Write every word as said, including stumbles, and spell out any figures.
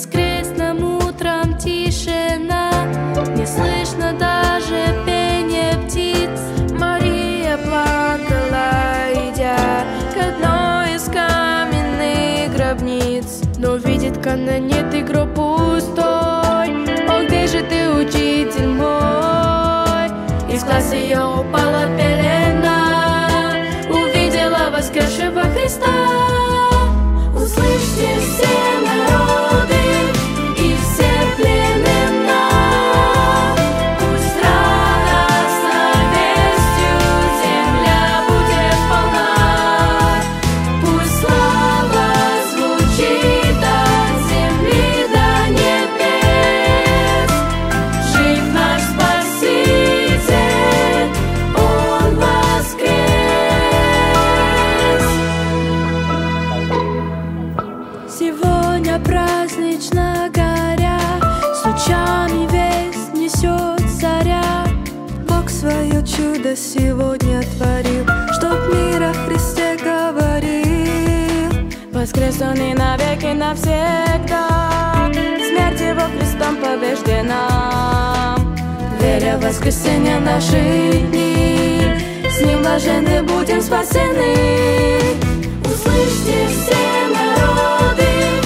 воскресным утром тишина, не слышно даже пения птиц. Мария плакала, идя к одной из каменных гробниц, но видит канонет и гроб пустой. О, где же ты, учитель мой? Из глаз ее упала пелена, увидела воскресшего Христа. Услышьте все народы и все племена, пусть радостной вестью земля будет полна, пусть слава звучит от земли до небес. Жив наш Спаситель, Он воскрес. Сегодня празднично горя, с лучами весть несет заря. Бог свое чудо сегодня творил, чтоб мир о Христе говорил. Воскрес Он и навеки навсегда, смерть Его Христом побеждена. Веря в воскресенье наши дни, с Ним блаженны будем спасены. Услышьте все народы